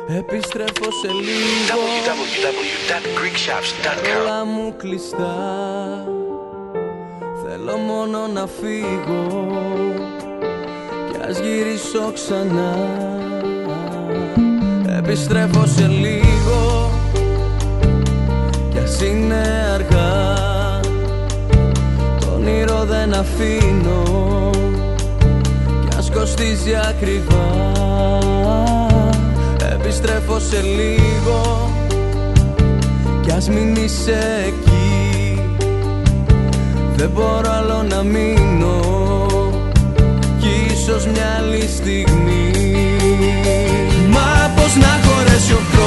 Επιστρέφω σε λίγο. www.greekshops.com. Όλα μου κλειστά. Θέλω μόνο να φύγω κι ας γυρίσω ξανά. Επιστρέφω σε λίγο κι ας είναι αργά. Το όνειρο δεν αφήνω κι ας κοστίζει ακριβά. Επιστρέφω σε λίγο κι ας μην είσαι εκεί. Δεν μπορώ άλλο να μείνω κι ίσως μια άλλη στιγμή. Μα πώς να χωρέσει ο